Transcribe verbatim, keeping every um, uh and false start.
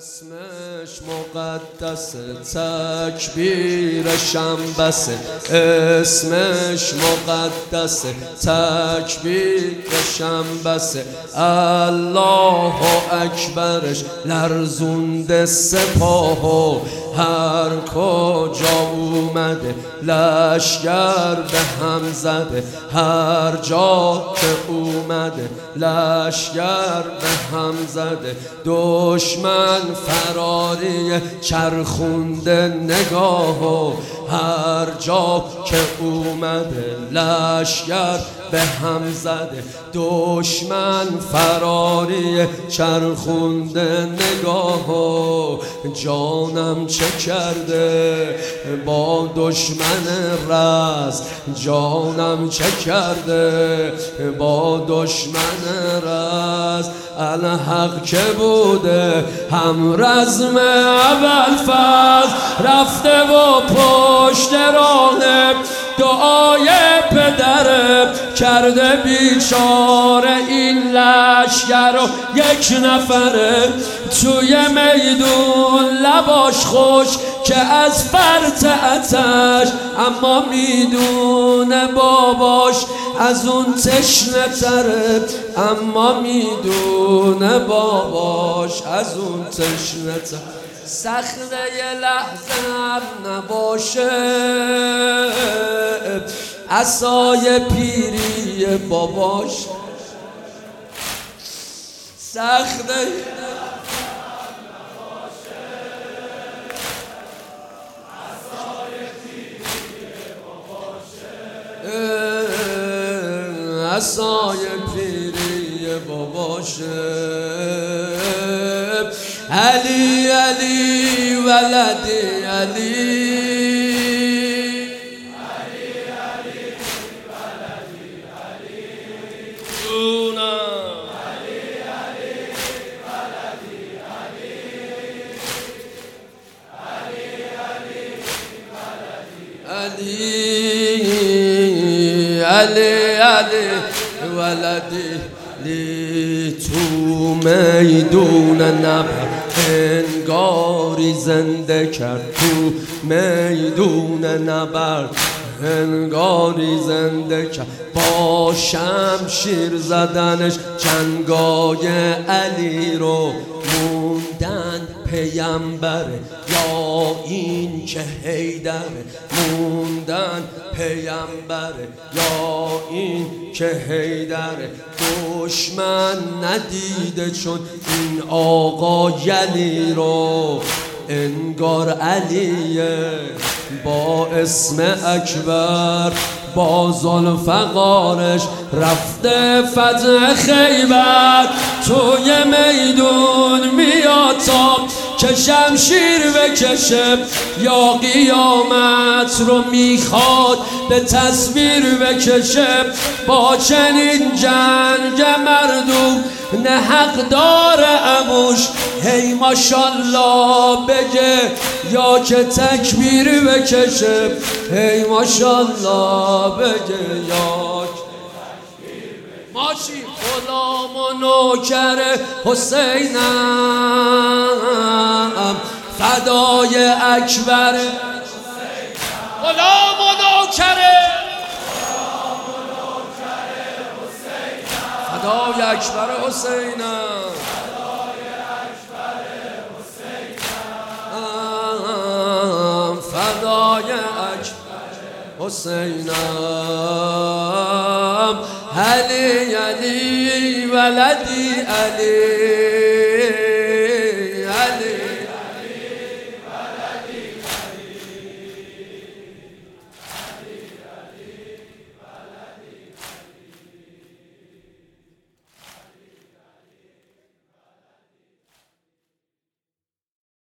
اسمش مقدسه، تکبیرشم بسه. اسمش مقدسه، تکبیرشم بسه. الله اکبرش لرزونده سپاهو، هر کجا اومده لشگر به هم زده. هر جا که اومده لشگر به هم زده. دشمن فراری چرخونده نگاهو، هر جا که اومده لشگر به هم زده. دشمن فراری چرخونده نگاهو، جانم چه کرده با دشمن رز، جانم چه کرده با دشمن رز. الحق که بوده هم رزم اول فاز، رفته و پشت رانه دعای پدره کرده بیچاره این لشگر و یک نفره. توی میدون لباش خوش که از فرط آتش، اما میدونه باباش از اون تشنه تره. اما میدونه باباش از اون تشنه تره. سخته یه لحظه هم نباشه، عصای پیری باباش. سخته یه لحظه هم نباشه، عصای پیری باباشه. عصای پیری باباشه. علی علی ولدی علی، علی علی ولدی علی، دونا علی علی ولدی علی، علی علی ولدی علی، علی علی ولدی لی. تو میدون نبرد انگاری زنده کرد، تو میدون نبرد انگاری زنده کرد. با شمشیر زدنش جنگای علی رو، موندن پیمبره یا این که حیدره. موندن پیمبره یا این که حیدره. دشمن ندیده چون این آقا علی رو، انگار علیه با اسم اکبر، با ذوالفقارش رفته فتح خیبر. توی میدون میاد تا که شمشیر بکشه، یا قیامت رو میخواد به تصویر بکشه. با چنین جنگ مردم نه حق داره اموش، هی ماشالله بگه یا که تکبیر بکشه. هی ماشالله بگه یا که ماشی. غلام و نوکر حسینم، فدای اکبر غلام و نوکر، فدای اکبر حسینم، فدای اکبر حسینم. علی علی ولدی علی.